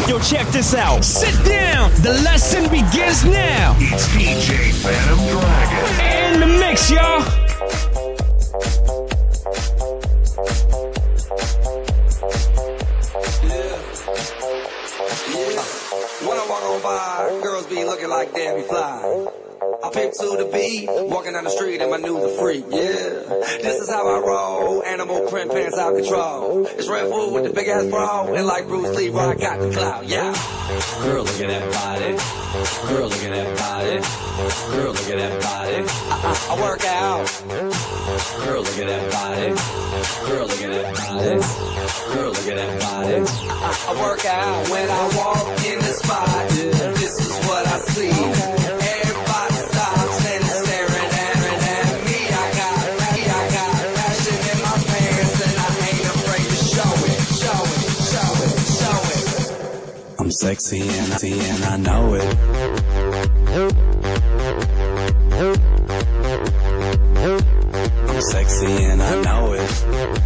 Yo, check this out. Sit down. The lesson begins now. It's DJ Phantom Dragon. In the mix, y'all. When I walk on by, girls be looking like Debbie Fly. I pimp to the beat, walking down the street and my new the freak, yeah. This is how I roll, animal print pants out control. It's Red Bull with the big ass bra, and like Bruce Lee, I got the clout, yeah. Girl, look at that body. Girl, look at that body. Girl, look at that body. I work out. Girl, look at that body. Girl, look at that body. Girl, look at that body. I work out when I walk in the spot. This is what I see. Everybody stops and is staring at me. I got passion in my pants and I ain't afraid to show it, show it, show it, show it. I'm sexy and I know it. I'm sexy and I know it.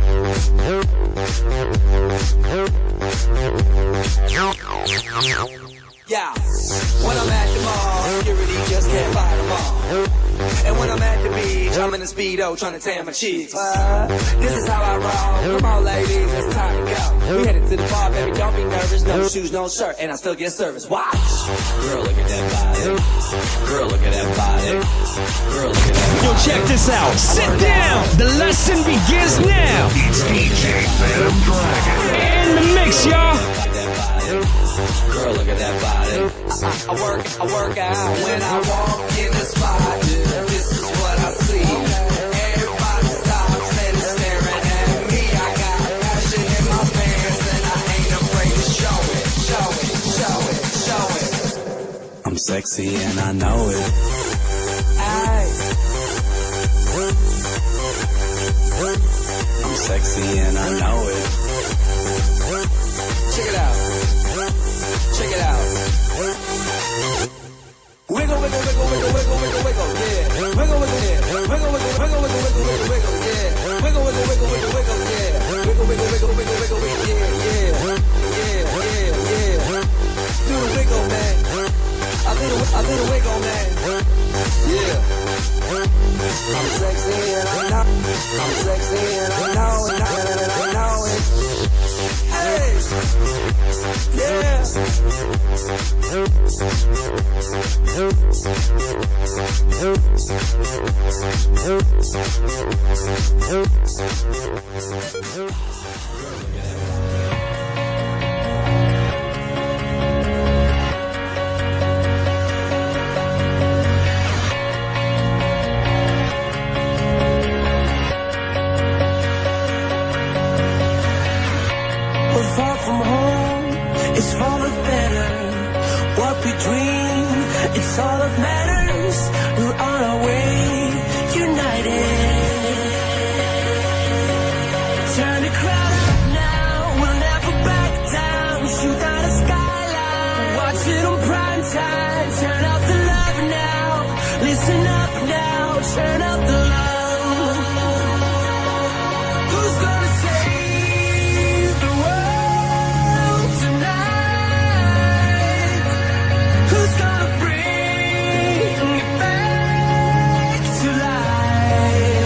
Yeah, when I'm at the mall, security just can't buy them all. And when I'm at the beach, I'm in a Speedo trying to tan my cheeks. This is how I roll. Come on, ladies, it's time to go. We headed to the bar, baby, don't be nervous. No shoes, no shirt, and I still get service. Watch. Girl, look at that body. Girl, look at that body. Girl, look at that body. Yo, check this out. Sit down. The lesson begins now. It's DJ Phantom Dragon. In the mix, y'all. Girl, look at that body. I work out when I walk in the spot. This is what I see. Everybody stops and is staring at me. I got passion in my pants and I ain't afraid to show it, show it, show it, show it. I'm sexy and I know it. I'm sexy and I know it. Check it out. Check it out. Wiggle, wiggle, wiggle, wiggle, wiggle, wiggle, wiggle, yeah. Wiggle, wiggle, yeah. Wiggle, wiggle, wiggle, wiggle, wiggle, wiggle, wiggle, yeah. Wiggle, wiggle, wiggle, wiggle, wiggle, yeah. Wiggle, wiggle, wiggle, wiggle, wiggle, wiggle, yeah, yeah, yeah, yeah. Do the wiggle, man. I do the wiggle, man. Yeah. I'm sexy and I know. I'm sexy and I know it. I know it. Hey. Yeah. We're far from home, it's for the better. What we dream, it's all that matters. We're on our way, united. Turn the crowd up now, we'll never back down. Shoot down the skyline, watch it on prime time. Turn up the love now, listen up now, turn up the love. Who's gonna save the world tonight? Who's gonna bring it back to life?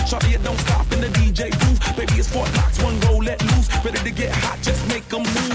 Shawty, it don't stop in the DJ booth. Baby, it's Fort Knox, one roll let loose. Ready to get hot, just make 'em move.